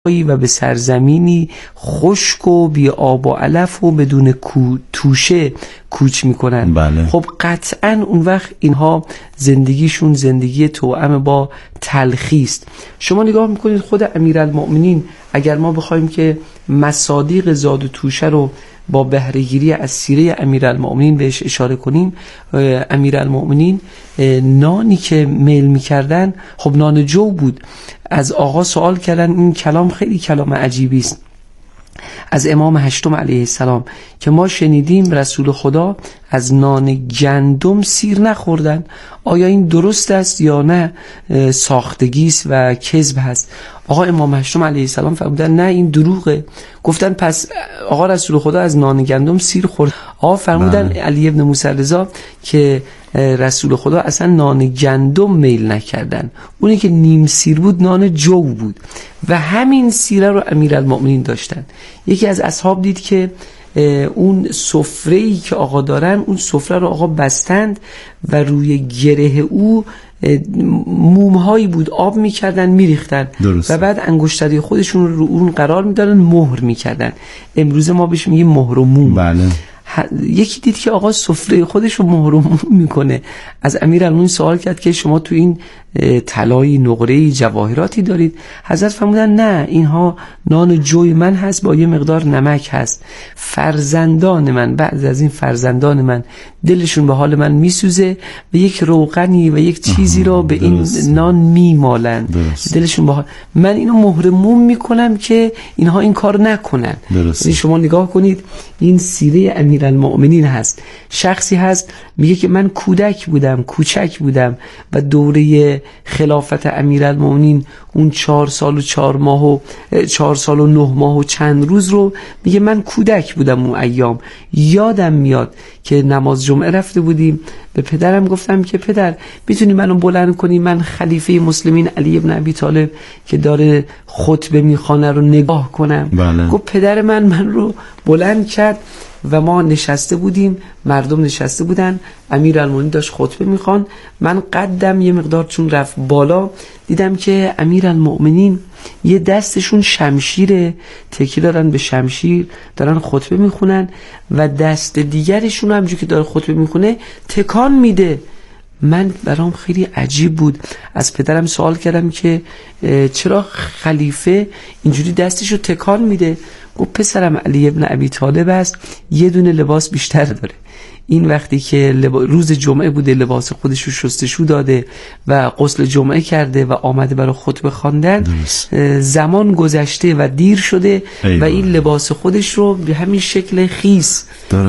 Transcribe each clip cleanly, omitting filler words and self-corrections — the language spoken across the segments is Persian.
و به سرزمینی خشک و بی آب و علف و بدون توشه کوچ میکنن. بله. خب قطعا اون وقت اینها زندگیشون زندگی توأم با تلخی است. شما نگاه میکنید خود امیرالمؤمنین، اگر ما بخوایم که مصادیق زاد و توشه رو با بهره‌گیری از سیره امیرالمؤمنین بهش اشاره کنیم، امیرالمؤمنین نانی که میل میکردن خب نان جو بود. از آقا سوال کردن، این کلام خیلی کلام عجیبی است، از امام هشتم علیه السلام که ما شنیدیم رسول خدا از نان گندم سیر نخوردن، آیا این درست است یا نه ساختگی است و کذب هست؟ آقا امام هشتم علیه السلام فرمودن نه این دروغه. گفتن پس آقا رسول خدا از نان گندم سیر خورد. آقا فرمودن علی ابن موسی رضا که رسول خدا اصلا نان گندم میل نکردن، اونی که نیم سیر بود نان جو بود و همین سیره رو امیرالمؤمنین داشتن. یکی از اصحاب دید که اون سفره‌ای که آقا دارن، اون سفره رو آقا بستند و روی گره او مومهایی بود، آب میکردن میریختن و بعد انگشتری خودشون رو اون قرار میدادن، مهر میکردن. امروز ما بهش میگیم مهر و موم. بله. یکی دید که آقا سفره خودش رو مهر و موم میکنه، از امیرالمؤمنین سوال کرد که شما تو این طلای نقره‌ای جواهراتی دارید؟ حضرت فرمودن نه، اینها نان جوی من هست با یه مقدار نمک هست. فرزندان من، بعد از این فرزندان من دلشون به حال من میسوزه و یک روغنی و یک چیزی رو به این نان میمالن، دلشون به حال من اینو مهر موم میکنم که اینها این کار نکنن. یعنی شما نگاه کنید، این سیره امیرالمؤمنین هست. شخصی هست میگه که من کودک بودم، کوچک بودم و دوره خلافت امیرالمؤمنین اون 4 سال و 4 ماه و 4 سال و 9 ماه و چند روز رو میگه من کودک بودم. اون ایام یادم میاد که نماز جمعه رفته بودیم، به پدرم گفتم که پدر میتونی منو بلند کنی، من خلیفه مسلمین علی ابن ابی طالب که داره خطبه میخوانه رو نگاه کنم. بله. گفت پدر من رو بلند کرد و ما نشسته بودیم، مردم نشسته بودن، امیرالمؤمنین داشت خطبه میخوان. من قدم یه مقدار چون رفت بالا دیدم که امیرالمؤمنین یه دستشون شمشیره، تکی دارن به شمشیر، دارن خطبه میخونن و دست دیگرشون همجور که داره خطبه میخونه تکان میده. من برام خیلی عجیب بود، از پدرم سوال کردم که چرا خلیفه اینجوری دستشو تکان میده؟ گفت پسرم علی ابن ابی طالب است، یه دونه لباس بیشتر داره. این وقتی که روز جمعه بوده لباس خودش رو شستشو داده و غسل جمعه کرده و آمده برای خطبه خواندن، زمان گذشته و دیر شده و این لباس خودش رو به همین شکل خیس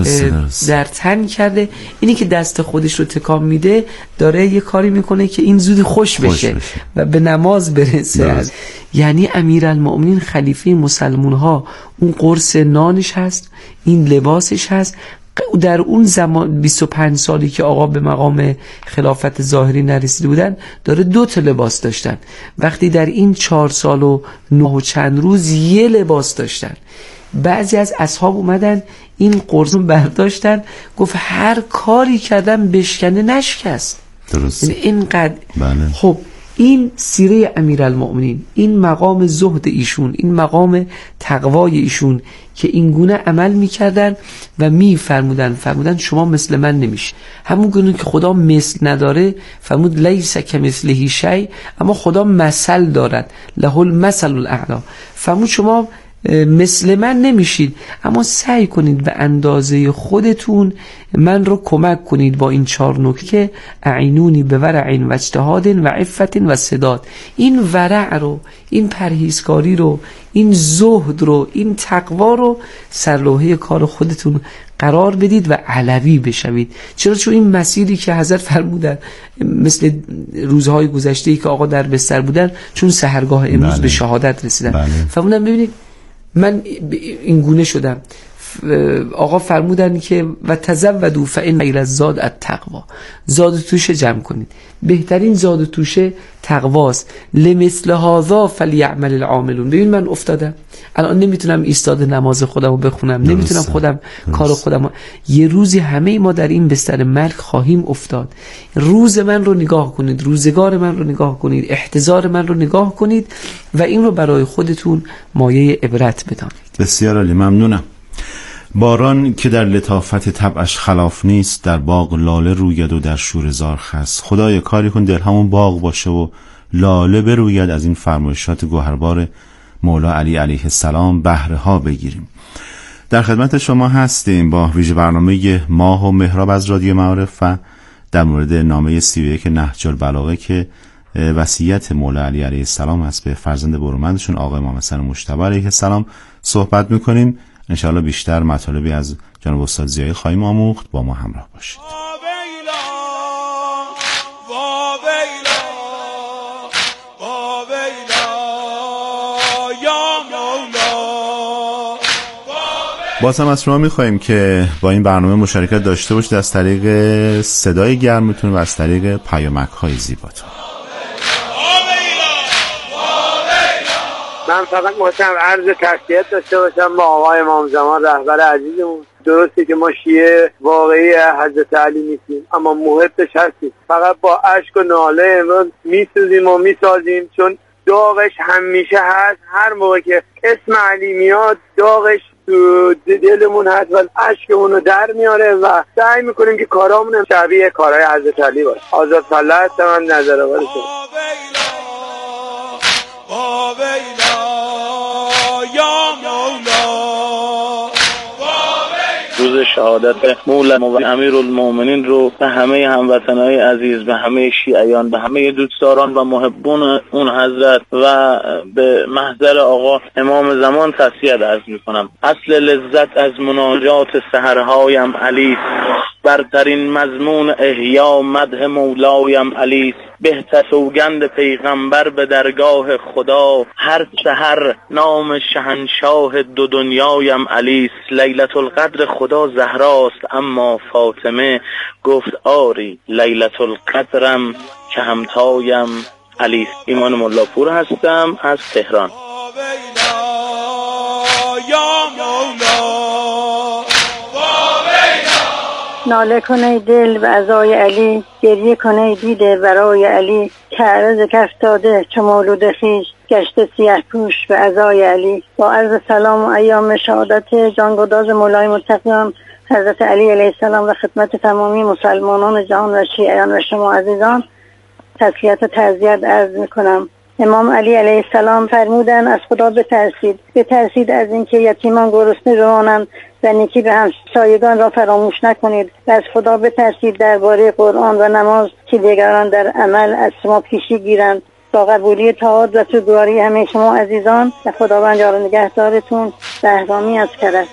در تن کرده. اینی که دست خودش رو تکان میده داره یه کاری میکنه که این زود خوش بشه و به نماز برسه. یعنی امیرالمؤمنین خلیفه مسلمون ها، اون قرص نانش هست، این لباسش هست. در اون زمان 25 سالی که آقا به مقام خلافت ظاهری نرسیده بودن داره 2 تا لباس داشتن، وقتی در این 4 سال و 9 و چند روز یه لباس داشتن. بعضی از اصحاب اومدن این قرص رو برداشتن، گفت هر کاری کردن بشکنه نشکست. درست. یعنی اینقدر. بله. خب این سیره امیرالمؤمنین، این مقام زهد ایشون، این مقام تقوای ایشون که این گونه عمل میکردن و فرمودن شما مثل من نمیشه. همون گونه که خدا مثل نداره، فرمود لیس کمثله شیء، اما خدا مثل دارد، له المثل الاعلی. فرمود شما مثل من نمیشید، اما سعی کنید به اندازه خودتون من رو کمک کنید با این 4 نکته که اعینونی به ورع و اجتهاد و عفت و سداد. این ورع رو، این پرهیزکاری رو، این زهد رو، این تقوا رو سرلوحه کار خودتون قرار بدید و علوی بشوید. چرا؟ چون این مسیری که حضرت فرمودن مثل روزهای گذشته‌ای که آقا در بستر بودن، چون سحرگاه امروز به شهادت رسیدن، فرمودن ببینید من این گونه شدم، آقا فرمودن که و تزودوا فإن خیر الزاد التقوا، زاد و توشه جمع کنید، بهترین زاد و توشه تقواست. لمثل هذا فلیعمل العاملون. ببین من افتادم الان نمیتونم ایستاد نماز خودمو بخونم، نمیتونم خودم کار خودم. یه روزی همه ما در این بستر مرگ خواهیم افتاد. روز من رو نگاه کنید، روزگار من رو نگاه کنید، احتضار من رو نگاه کنید و این رو برای خودتون مایه عبرت بدانید. بسیار عالی، ممنونم. باران که در لطافت طبعش خلاف نیست، در باغ لاله روید و در شوره‌زار خس. خدای کاری کن دل همون باغ باشه و لاله بروید، از این فرمایشات گوهربار مولا علی علیه السلام بهره ها بگیریم. در خدمت شما هستیم با ویژه برنامه ماه و مهراب از رادیو معارف و در مورد نامه 31 نهج البلاغه که وصیت مولا علی علیه السلام است به فرزند برومندشون آقا امام حسن مجتبی علیه السلام صحبت میکنیم. انشاءالله بیشتر مطالبی از جناب استاد ضیایی خواهیم آموخت. با ما همراه باشید. باز هم از شما میخواییم که با این برنامه مشارکت داشته باشید از طریق صدای گرمتون و از طریق پیامک‌های زیباتون. من فقط محترم عرض تسلیت داشته باشم با آقای امام زمان رهبر عزیزمون. درسته که ما شیعه واقعی حضرت علی نیستیم اما محبش هستیم، فقط با اشک و ناله امروز میسوزیم و میسازیم، چون داغش همیشه هست. هر موقع که اسم علی میاد داغش تو دلمون هست و اشکمون رو در میاره و سعی میکنیم که کارامون شبیه کارهای حضرت علی باشه. آزاد فالله هستم، من نظر آقای شما. روز شهادت مولا امیرالمومنین رو به همه هموطنهای عزیز، به همه شیعیان، به همه دوستداران و محبون اون حضرت و به محضر آقا امام زمان تسلیت عرض میکنم. اصل لذت از مناجات سحرهایم علی، برترین مضمون احیا مدح مولایم علی، بهتر سوگند پیغمبر به درگاه خدا، هر سحر نام شهنشاه دو دنیایم علی. لیلت القدر خدا زهراست اما فاطمه گفت آری لیلت القدرم که همتایم علی. ایمان ملاپور هستم از تهران. ناله کنه دل و عزای علی، گریه کنه دیده برای علی، که عرض کف داده چو مولود خیش، گشت سیه پوش به عزای علی. با عرض سلام و ایام شهادت جانگداز مولای متقیان حضرت علی علیه السلام و خدمت تمامی مسلمانان جهان و شیعیان و شما عزیزان تسلیت و تعزیت عرض میکنم. امام علی علیه السلام فرمودن از خدا بترسید از اینکه یتیمان گرسنه بمانند و نیکی به همسایگان را فراموش نکنید و از خدا بترسید درباره قرآن و نماز که دیگران در عمل از شما پیشی گیرند. با قبولی طاعات و سوگواری همه شما عزیزان و خداوند یار و نگهدارتون. بهرامی از کرج.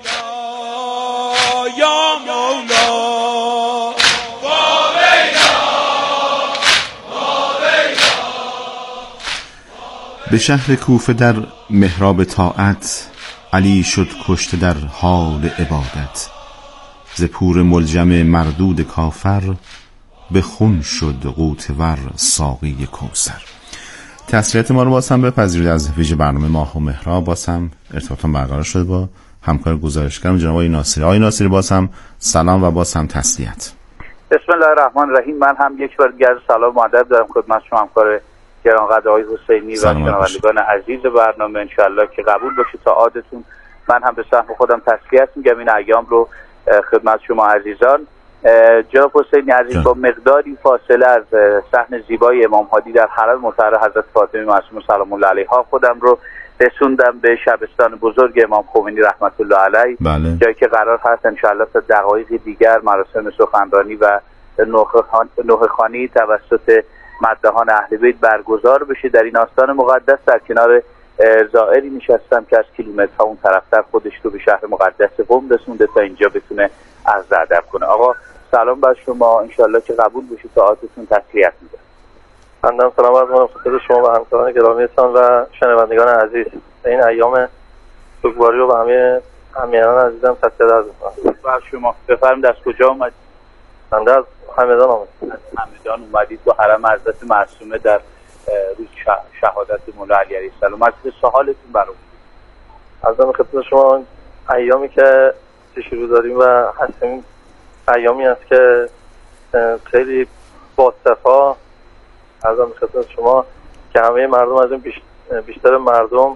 به شهر کوفه در محراب طاعت، علی شد کشته در حال عبادت. ز پور ملجم مردود کافر، به خون شد غوطه ور ساقی کوثر. تسلیت ما رو باز هم بپذیرید از ویژه برنامه ماه و مهراب. باز هم ارتباطم برقرار شد با همکار گزارشگرم جناب آقای ناصری. آقای ناصری باز هم سلام و باز هم تسلیت. بسم الله الرحمن الرحیم. من هم یک بار دیگر سلام و ادب دارم خدمت شما همکار گرانقدر آقای حسینی و شنوندگان عزیز برنامه. انشالله که قبول باشه طاعاتتون. من هم به سهم خودم تسلیت میگم این ایام رو خدمت شما عزیزان. جناب حسینی عزیز با مقداری فاصله از صحن زیبای امام هادی در حرم مطهر حضرت فاطمه معصومه سلام الله علیها خودم رو رسوندم به شبستان بزرگ امام خمینی رحمت الله علیه. بله. جایی که قرار هست انشالله تا دقایق دیگر مراسم سخنرانی و نوحه خوانی توسط مداحان اهل بیت برگزار بشه. در این آستان مقدس در کنار زائری نشستم که از کیلومترها اون طرفتر خودش رو به شهر مقدس قم رسونده تا اینجا بتونه عرض ادب کنه. آقا سلام بر شما، انشالله که قبول بشه طاعاتتون. تسلیت میده. بنده سلام عرض می‌کنم خدمت شما و همکاران گرامیتان و شنوندگان عزیز. این ایام سوگواری رو به همه امیران عزیزم تسلیت عرض می‌کنم. بر شما. بفرمایید از کجا اومدید؟ من از همدان آمدم. از همدان اومدید با حرم حضرت معصومه در روز شهادت مولا علی علیه السلام. از سوالتون برام عرضم خدمت شما، ایامی که پیش رو داریم و هستیم ایامی است که خیلی باصفا، عرضم خدمت شما که همه مردم از این بیشتر مردم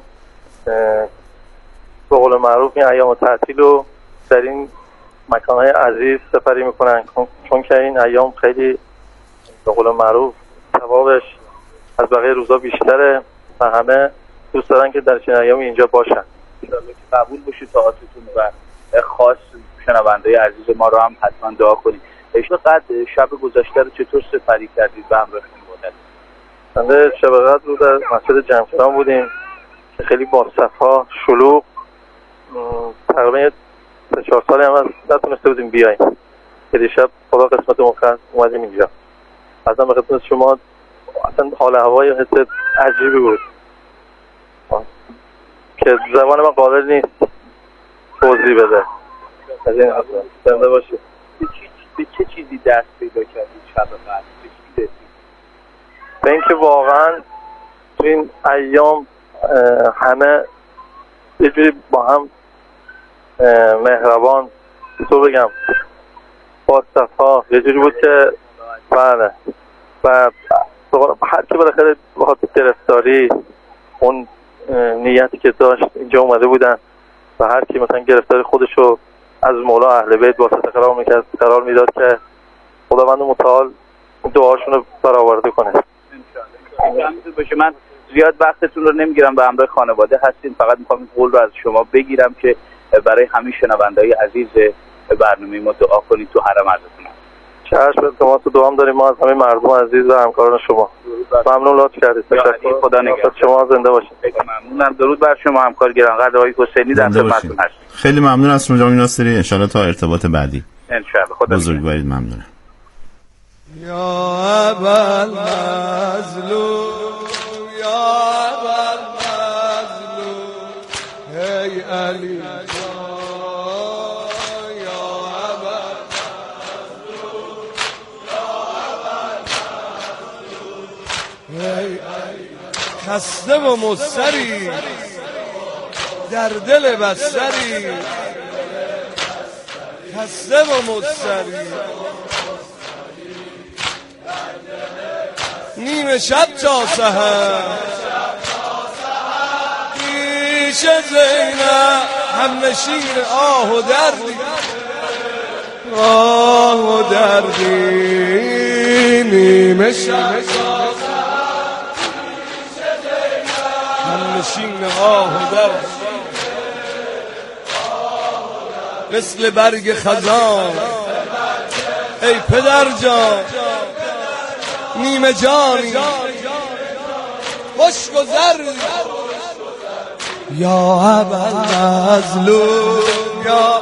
به قول معروف این ایام تعطیل رو در این مکانهای عزیز سپری میکنن، چون که این ایام خیلی به قول معروف ثوابش از بقیه روزا بیشتره و همه دوست دارن که در چنین ایامی اینجا باشن. انشاءالله که قبول بشه طاعتتون و خاص شنونده‌های عزیز ما رو هم حتما دعا کنید. قد شب گذشته رو چطور سپری کردید به همراه خانواده؟ بنده شب قدر رو در مسجد جمشیدان بودیم که خیلی باصفا شلوغ، تقریبا 3-4 سالی هم نتونسته بودیم بیاییم که دیشب خدا قسمت مخص اومدیم اینجا. اصلا به خدمت شما اصلا حال هوای حس عجیبی بود که زبان من قادر نیست توضیح بده. از این زنده باشید. به چه چیزی دست پیدا کردید شب قدر؟ به اینکه واقعا تو این ایام همه یه جوری با هم مهربان، تو بگم با صفا، یه جوری بود که بله و هر کی بالاخره با گرفتاری اون نیتی که داشت اینجا اومده بودن و هر کی مثلا گرفتاری خودشو از مولا اهل بیت واسطه قرار میداد که خداوند متعال دعاشون رو برآورده کنه. باشه. من زیاد وقتتون رو نمیگیرم، به همراه خانواده هستین، فقط میخوام این قول رو از شما بگیرم که برای همه شنونده‌های عزیز برنامه ما دعا کنید تو حرم عزتون. چشم، ما تو دعام داریم. ما از همه مردم عزیز و همکاران شما ممنون، لطف کردید. تشکر. خدا نگهدار. شما زنده باشید. ممنونم. درود بر شما همکار گرانقدر آقای حسینی، در خدمتتون هستم. خیلی ممنون از شما جناب ناصری. ان شاءالله تا ارتباط بعدی. ان شاءالله. خدا بزرگوارید. ممنونم. یا ابا المظلوم، یا ابا المظلوم، ای علی خسته و مضطری در دل بستری، خسته و مضطری نیمه شب تا سحر پیش زینب همنشین آه و دردی، آه و دردی نیمه شب همنشین آه و درد، مثل برگ خزان ای پدر جان نیمه جانی خوش گذر، یا ابا المظلوم، یا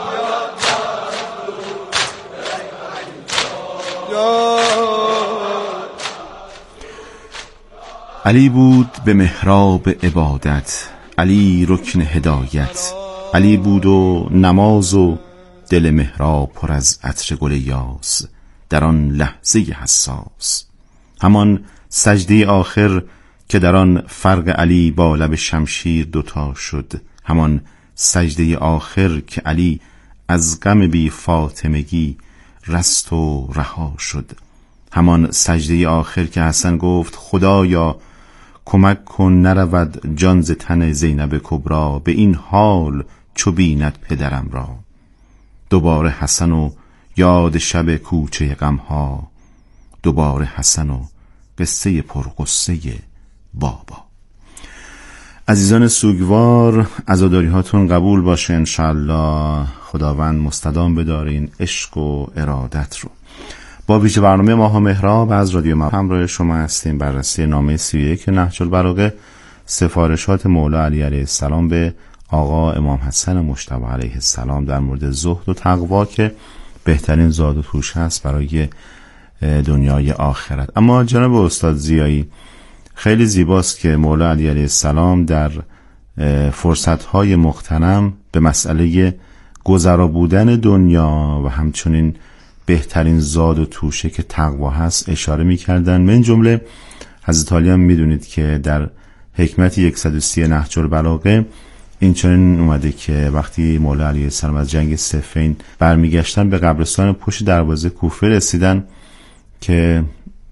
علی بود به محراب عبادت، علی رکن هدایت، علی بود و نماز و دل محراب پر از عطر گل یاس در آن لحظه حساس. همان سجده آخر که در آن فرق علی با لب شمشیر دوتا شد، همان سجده آخر که علی از غم بی فاطمگی رست و رها شد، همان سجده آخر که حسن گفت خدایا کمک کن نرود جان ز تن زینب کبرا، به این حال چو بیند پدرم را. دوباره حسن و یاد شب کوچه غمها، دوباره حسن و قصه پرغصه بابا. عزیزان سوگوار، عزاداری هاتون قبول باشه انشاءالله. خداوند مستدام بداره این عشق و ارادت رو. با ویژه برنامه ماه مهراب از رادیو ما همراه شما هستیم. بررسی نامه 31 نهج البلاغه، سفارشات مولا علی علیه السلام به آقا امام حسن مجتبی علیه السلام در مورد زهد و تقوا که بهترین زاد و توش هست برای دنیای آخرت. اما جناب استاد ضیایی، خیلی زیباست که مولا علی علیه السلام در فرصت‌های مغتنم به مسئله گذرا بودن دنیا و همچنین بهترین زاد و توشه که تقوا هست اشاره می‌کردن. من جمله حضرت علی هم می‌دونید که در حکمت 130 نهج البلاغه این چنین اومده که وقتی مولا علیه السلام از جنگ صفین برمیگشتن به قبرستان پشت دروازه کوفه رسیدن که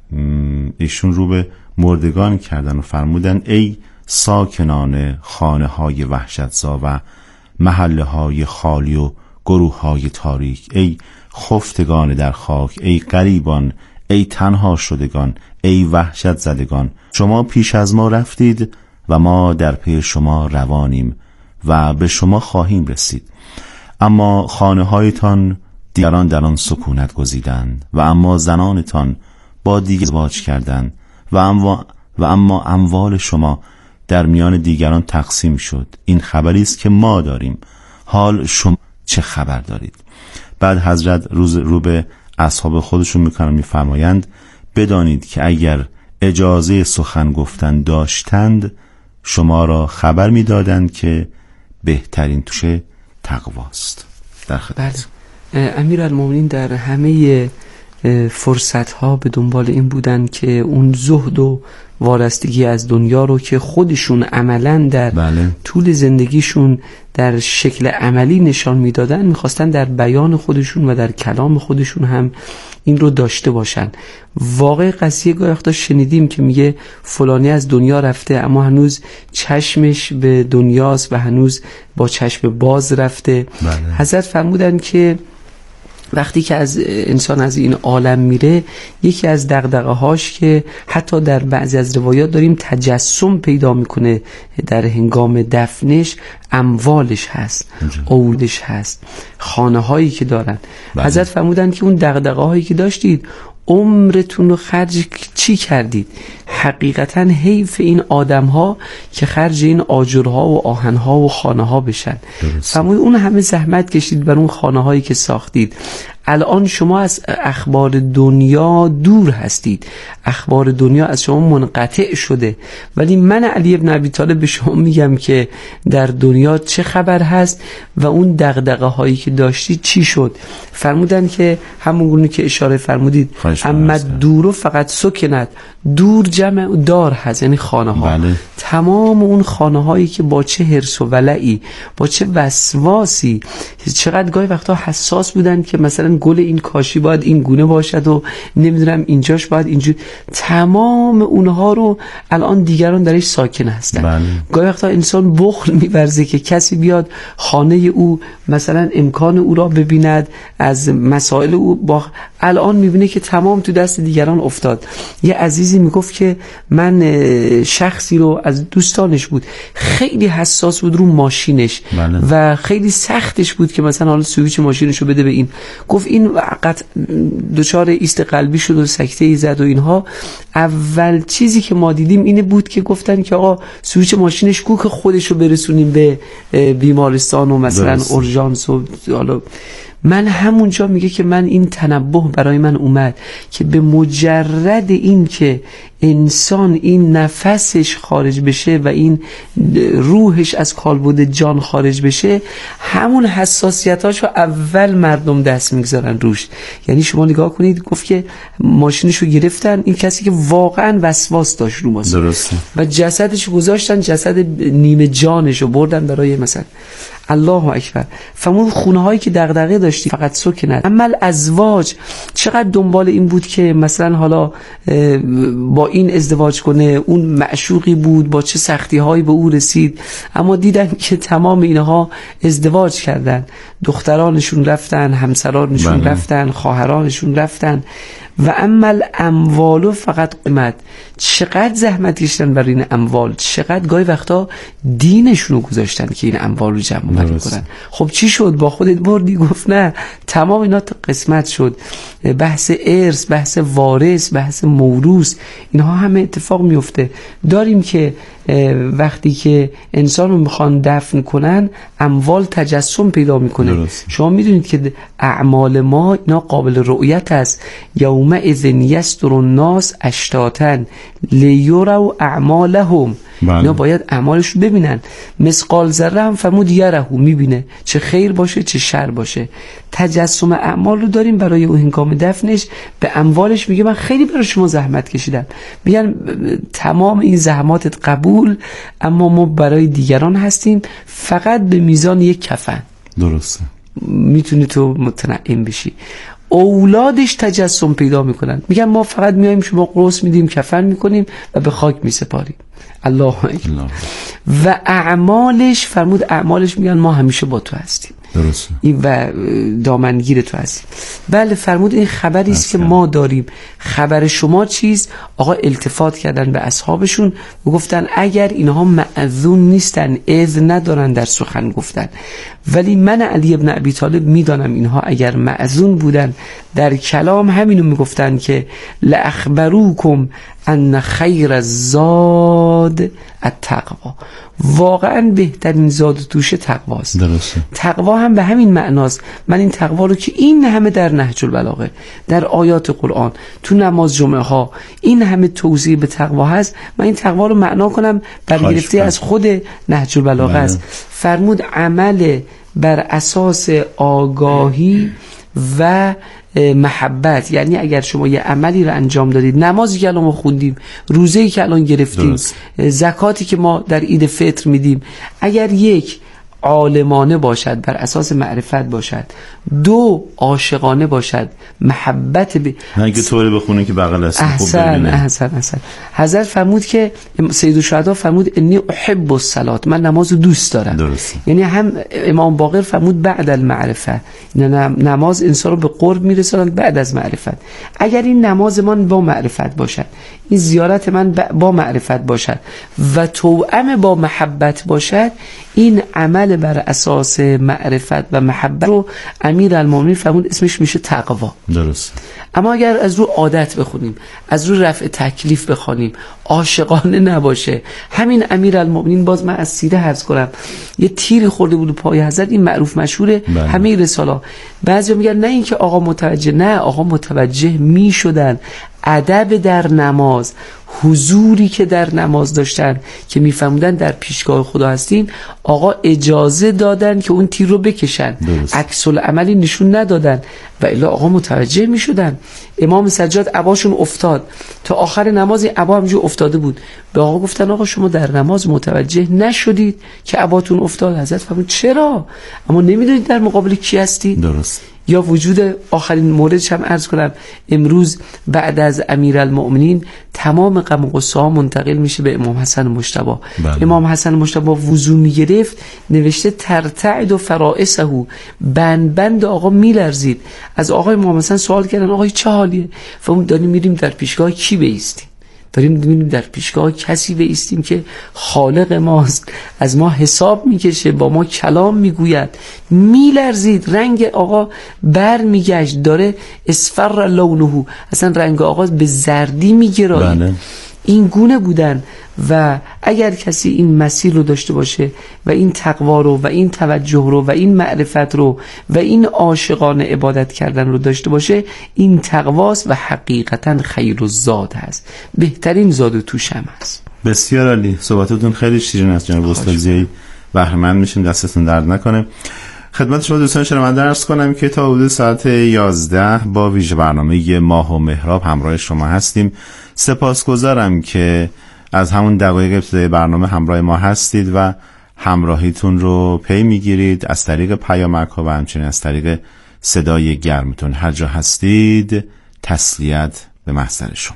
ایشون رو به مردگان کردن و فرمودن ای ساکنان خانه های وحشتزا و محله های خالی و گروه های تاریک، ای خفتگان در خاک، ای غریبان، ای تنها شدگان، ای وحشت زدگان، شما پیش از ما رفتید و ما در پی شما روانیم و به شما خواهیم رسید. اما خانه هایتان دیگران در آن سکونت گزیدند و اما زنانتان با دیگر ازدواج کردند و اما اموال شما در میان دیگران تقسیم شد. این خبری است که ما داریم، حال شما چه خبر دارید؟ بعد حضرت رو به اصحاب خودشون میفرمایند بدانید که اگر اجازه سخن گفتن داشتند شما را خبر میدادند که بهترین توشه تقواست. در خدمت. امیرالمومنین در همه فرصتها به دنبال این بودن که اون زهد و وارستگی از دنیا رو که خودشون عملاً در طول زندگیشون در شکل عملی نشان میدادن میخواستن در بیان خودشون و در کلام خودشون هم این رو داشته باشن. واقع قضیه گاهی وقتا شنیدیم که میگه فلانی از دنیا رفته اما هنوز چشمش به دنیاست و هنوز با چشم باز رفته. حضرت فرمودن که وقتی که از انسان از این عالم میره یکی از دغدغه‌هاش که حتی در بعضی از روایات داریم تجسم پیدا میکنه در هنگام دفنش اموالش هست، اولادش هست، خانه هایی که دارن. حضرت فرمودن که اون دغدغه‌هایی که داشتید عمرتون رو خرج چی کردید؟ حقیقتا حیف این آدم ها که خرج این آجرها و آهنها و خانه ها بشن. فرمود اون همه زحمت کشید بر اون خانه هایی که ساختید، الان شما از اخبار دنیا دور هستید، اخبار دنیا از شما منقطع شده، ولی من علی ابن ابی طالب به شما میگم که در دنیا چه خبر هست و اون دغدغه هایی که داشتید چی شد. فرمودن که همون گونه که اشاره فرمودید اما دورو فقط سکنت، دور جمع دار هست یعنی خانه ها. تمام اون خانه هایی که با چه حرص و ولعی، با چه وسواسی، چقدر گاهی وقتا حساس بودن که مثلا گل این کاشی باید این گونه باشد و نمیدونم اینجاش باید اینجور، تمام اونها رو الان دیگران درش ساکن هستن. گاهی وقتا انسان بخل می‌ورزه که کسی بیاد خانه او مثلا امکان او را ببیند، از مسائل او با الان میبینه که تمام تو دست دیگران افتاد. یه عزیزی میگفت که من شخصی رو از دوستانش بود خیلی حساس بود رو ماشینش و خیلی سختش بود که مثلا حالا سویچ ماشینش رو بده به این، گفت این وقت دچار ایست قلبی شد و سکته ای زد و اینها. اول چیزی که ما دیدیم اینه بود که گفتن که آقا سویچ ماشینش کو که خودش رو برسونیم به بیمارستان و مثلا اورژانس و حالا من همونجا میگه که من این تنبه برای من اومد که به مجرد این که انسان این نفسش خارج بشه و این روحش از کالبد جان خارج بشه همون حساسیتاشو اول مردم دست میگذارن روش. یعنی شما نگاه کنید گفت که ماشینشو گرفتن این کسی که واقعا وسواس داشت رو ماشین و جسدشو گذاشتن، جسد نیمه جانشو بردن برای مثلا الله اکبر. فرمود خونه هایی که دغدغه داشتی فقط سکنت. عمل ازواج چقدر دنبال این بود که مثلا حالا با این ازدواج کنه، اون معشوقی بود با چه سختی هایی به او رسید، اما دیدن که تمام اینها ازدواج کردن، دخترانشون رفتن، همسرانشون رفتن، خواهرانشون رفتن و عمل اموالو فقط قیمت. چقدر زحمت کشیدن برای این اموال، چقدر گاهی وقتا دینشونو گذاشتن که این اموال رو جمع کنن. خب چی شد؟ با خودت بردی؟ گفت نه، تمام اینا قسمت شد. بحث ارث، بحث وارث، بحث موروث، اینها همه اتفاق میفته. داریم که وقتی که انسان رو میخوان دفن کنن اموال تجسم پیدا میکنه. شما میدونید که اعمال ما اینا قابل رؤیت است. یوم یومئذ یصدر الناس اشتاتا لیروا اعمالهم. اینا باید اعمالش رو ببینن. مثقال ذره هم فرمود یره، میبینه، چه خیر باشه چه شر باشه. تجسم اعمال رو داریم برای اون هنگام دفنش به اموالش میگه من خیلی برای شما زحمت کشیدم، میگن تمام این زحماتت قبول، اما ما برای دیگران هستیم فقط به میزان یک کفن. درسته. میتونی تو متنعم بشی. اولادش تجسم پیدا میکنن، میگن ما فقط میایم شما قرص میدیم کفن میکنیم و به خاک میسپاریم. الله و اعمالش فرمود اعمالش میگن ما همیشه با تو هستیم. درسته. این و دامنگیر تو هستیم. بله فرمود این خبری است که ما داریم. خبر شما چیست؟ آقا التفات کردن به اصحابشون و گفتن اگر اینها مأذون نیستن، اذن ندارن در سخن گفتن، ولی من علی ابن ابی طالب میدانم اینها اگر مأذون بودن در کلام همینو میگفتن که لاخبروکم ان خیر الزاد التقوا. واقعا بهترین زاد و توشه تقواست. درسته. تقوا هم به همین معناست. من این تقوا رو که این همه در نهج البلاغه، در آیات قرآن، تو نماز جمعه ها این همه توضیح به تقوا هست، من این تقوا رو معنا کنم برگرفته از خود نهج البلاغه است. فرمود عمل بر اساس آگاهی و محبت. یعنی اگر شما یه عملی رو انجام دادید، نمازی که الان ما خوندیم، روزه‌ای که الان گرفتیم، زکاتی که ما در عید فطر میدیم، اگر یک عالمانه باشد، بر اساس معرفت باشد، دو عاشقانه باشد، محبت نه که طوری بخونه که بغل است خوب ببینه. احسن. حضرت فرمود که سید الشهدا فرمود انی احب الصلاه، من نماز دوست دارم. درست. یعنی هم امام باقر فرمود بعد المعرفه، نماز انسان رو به قرب میرساند بعد از معرفت. اگر این نماز من با معرفت باشد، این زیارت من با معرفت باشد و توأم با محبت باشد، این عمل بر اساس معرفت و محبت رو امیرالمومنین فرمود اسمش میشه تقوا. درست. اما اگر از رو عادت بخونیم، از رو رفع تکلیف بخونیم، عاشقانه نباشه، همین امیرالمومنین، باز من از سیره عرض کنم، یه تیری خورده بود پای حضرت، این معروف مشهوره. همه رساله بعضیا میگن نه اینکه آقا متوجه، نه آقا متوجه میشدن. ادب در نماز، حضوری که در نماز داشتن که میفهمودن در پیشگاه خدا هستیم، آقا اجازه دادن که اون تیر رو بکشن، عکس العملی نشون ندادن و الا آقا متوجه میشدن. امام سجاد عباشون افتاد، تا آخر نماز عبا همجور افتاده بود، به آقا گفتن آقا شما در نماز متوجه نشدید که عباتون افتاد؟ حضرت فرمود چرا؟ اما نمیدونید در مقابل کی هستید؟ درست. یا وجود آخرین موردش هم عرض کنم، امروز بعد از امیرالمؤمنین تمام غم و غصه ها منتقل میشه به امام حسن مجتبی. امام حسن مجتبی وضو میگرفت، نوشته ترتعد و فرائسه، بند آقا میلرزید. از آقای امام حسن سوال کردن آقای چه حالیه؟ فرمود داریم میریم در پیشگاه کی بایستیم؟ داریم می‌بینیم در پیشگاه کسی بایستیم که خالق ماست، از ما حساب میکشه، با ما کلام میگوید. میلرزید، رنگ آقا بر میگشت، داره اصفر لونه، اصلا رنگ آقا به زردی میگرایید. بله. این گونه بودن. و اگر کسی این مسیر رو داشته باشه و این تقوا رو و این توجه رو و این معرفت رو و این عاشقانه عبادت کردن رو داشته باشه، این تقواست و حقیقتا خیر الزاد هست، بهترین زاد و توش هم هست. بسیار عالی، صحبتتون خیلی شیرین است جناب استاد زیایی، بهره مند میشیم، دستتون درد نکنه. خدمت شما دوستان شنونده عرض کنم که تا حدود ساعت 11 با ویژه برنامه ماه و محراب همراه شما هستیم. سپاسگزارم که از همون دقایق ابتدای برنامه همراه ما هستید و همراهیتون رو پی میگیرید از طریق پیامک ها و همچنین از طریق صدای گرمتون. هر جا هستید تسلیت به محضر شما.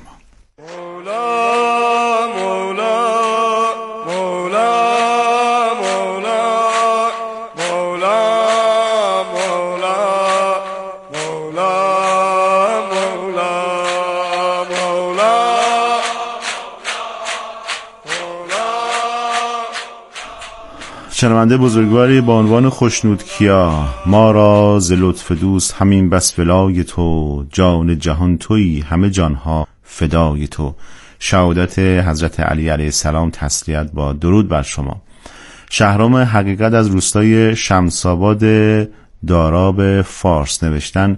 شنونده بزرگواری با عنوان خوشنود کیا، ما را ز لطف دوست همین بس ولای تو، جان جهان تویی همه جانها فدای تو. شهادت حضرت علی علیه السلام، تسلیت با درود بر شما. شهرام حقیقت از روستای شمس‌آباد داراب فارس نوشتن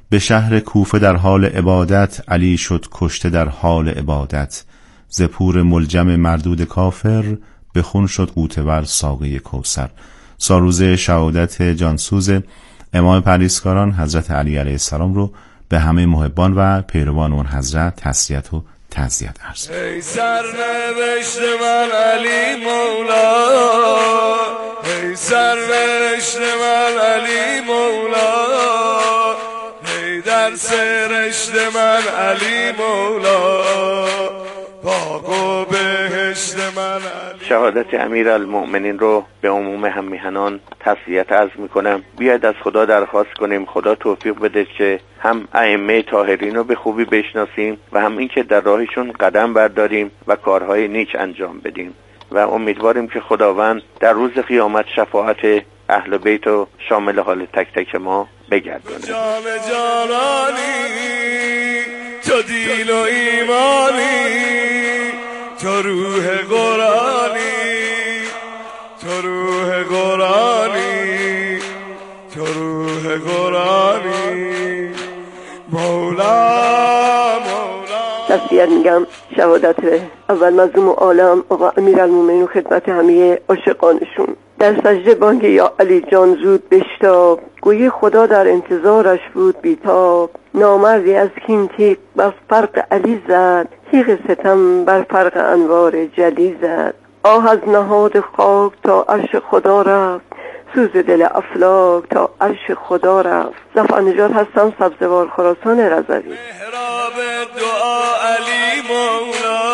به شهر کوفه در حال عبادت، علی شد کشته در حال عبادت. ز پور ملجم مردود کافر، به خون شد غوطه ساقی کوثر. ساروز شهادت جانسوز امام پرهیزکاران حضرت علی علیه السلام رو به همه محبان و پیروان اون حضرت تسلیت و تعزیت عرض. ای سرنوشت من علی مولا، ای سرنوشت من علی مولا، ای در سرشت من علی مولا، باغ و بهشت من علی. شهادت امیرالمؤمنین رو به عموم هم میهنان تسلیت عرض میکنم. بیاید از خدا درخواست کنیم خدا توفیق بده که هم ائمه طاهرین رو به خوبی بشناسیم و هم اینکه در راهشون قدم برداریم و کارهای نیک انجام بدیم و امیدواریم که خداوند در روز قیامت شفاعت اهل بیت و شامل حال تک تک ما بگردونه. جان جانانی تو دیل و ایمانی، تو روح قرآنی، تو روح قرآنی، تو روح قرآنی، مولا مولا. تسلیت میگم شهادت اول مظلوم عالم آقا امیرالمومنین و خدمت همه عاشقانشون. در سجده بانگ یا علی جان زود بشتاب، گویی خدا در انتظارش بود بیتاب. نامردی از کین تیغ بر فرق علی زد، تیغ ستم بر فرق انوار جلی زد. آه از نهاد خاک تا عرش خدا رفت، سوز دل افلاک تا عرش خدا رفت. ظفر نژاد هستم، سبزوار خراسان رضوی. محراب دعا علی مولا،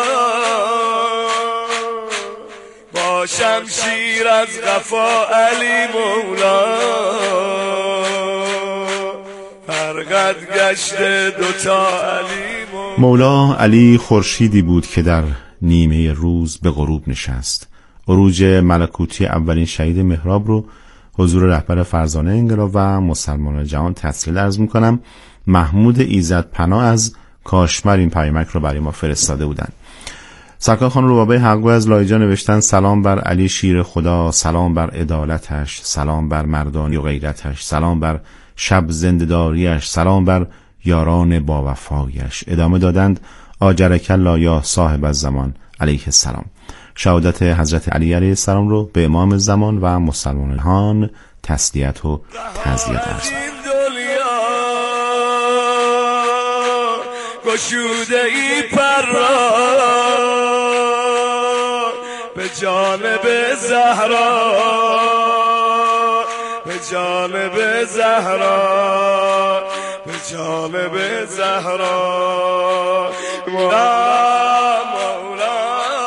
با شمشیر از قفا علی مولا، فرقد گشت دوتا علی مولا. علی خورشیدی بود که در نیمه روز به غروب نشست. عروج ملکوتی اولین شهید محراب رو حضور رهبر فرزانه انقلاب و مسلمانان جهان تسلیت عرض میکنم. محمود ایزد پناه از کاشمر این پیامک رو برای ما فرستاده بودن. سرکار خان روبابه حقگو از لایجا نوشتن سلام بر علی شیر خدا، سلام بر عدالتش، سلام بر مردانی و غیرتش، سلام بر شب زنده‌داریش، سلام بر یاران با وفایش. ادامه دادند آجرک الله یا صاحب الزمان علیه السلام. شهادت حضرت علی علیه السلام رو به امام زمان و مسلمان جهان تسلیت و تعزیت عرض می‌کنم. گشوده ای پر به جانب زهرا، به جانب زهرا، به جانب زهرا، مولا مولا.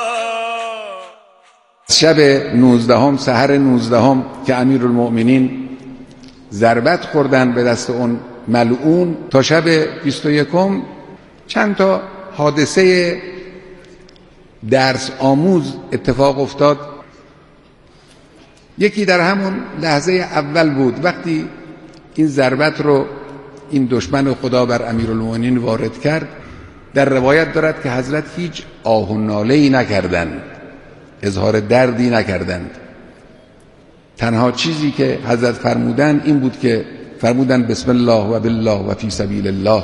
شب 19 سحر 19 که امیرالمؤمنین ضربت خوردن به دست اون ملعون تا شب 21 چند تا حادثه درس آموز اتفاق افتاد. یکی در همون لحظه اول بود وقتی این ضربت رو این دشمن خدا بر امیرالمؤمنین وارد کرد. در روایت دارد که حضرت هیچ آه و ناله‌ای نکردند، اظهار دردی نکردند. تنها چیزی که حضرت فرمودند این بود که فرمودند بسم الله و بالله و فی سبیل الله.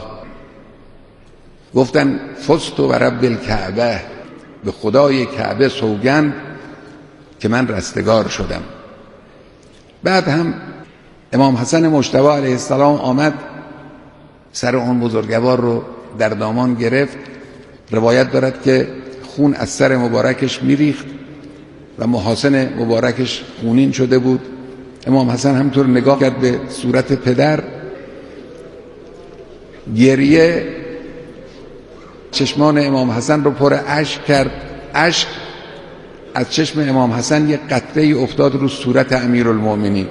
گفتن فزت و رب الکعبه، به خدای کعبه سوگند که من رستگار شدم. بعد هم امام حسن مجتبی علیه السلام آمد سر اون بزرگوار رو در دامان گرفت. روایت دارد که خون از سر مبارکش میریخت و محاسن مبارکش خونین شده بود. امام حسن همطور نگاه کرد به صورت پدر، گریه چشمان امام حسن رو پر اشک کرد. اشک از چشم امام حسن یک قطره افتاد رو صورت امیرالمؤمنین.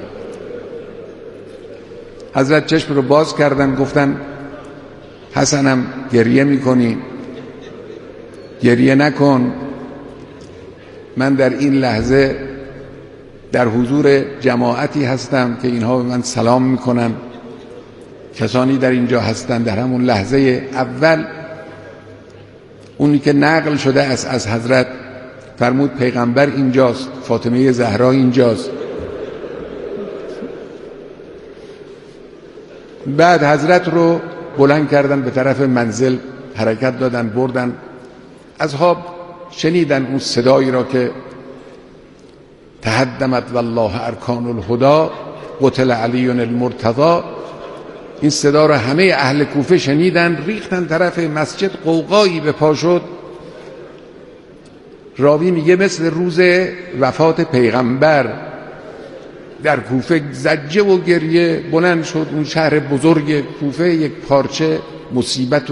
حضرت چشم رو باز کردن، گفتن حسنم گریه میکنی؟ گریه نکن، من در این لحظه در حضور جماعتی هستم که اینها به من سلام میکنن. کسانی در اینجا هستند. در همون لحظه اول اونی که نقل شده است از حضرت فرمود پیغمبر اینجاست، فاطمه زهرا اینجاست. بعد حضرت رو بلند کردن، به طرف منزل حرکت دادن، بردن. از خواب شنیدن اون صدایی را که تهدمت والله ارکان الهدی قتل علی المرتضی. این صدا را همه اهل کوفه شنیدن، ریختن طرف مسجد، قوقایی به پا شد. راوی میگه مثل روز وفات پیغمبر در کوفه زجه و گریه بلند شد. اون شهر بزرگ کوفه یک پارچه مصیبت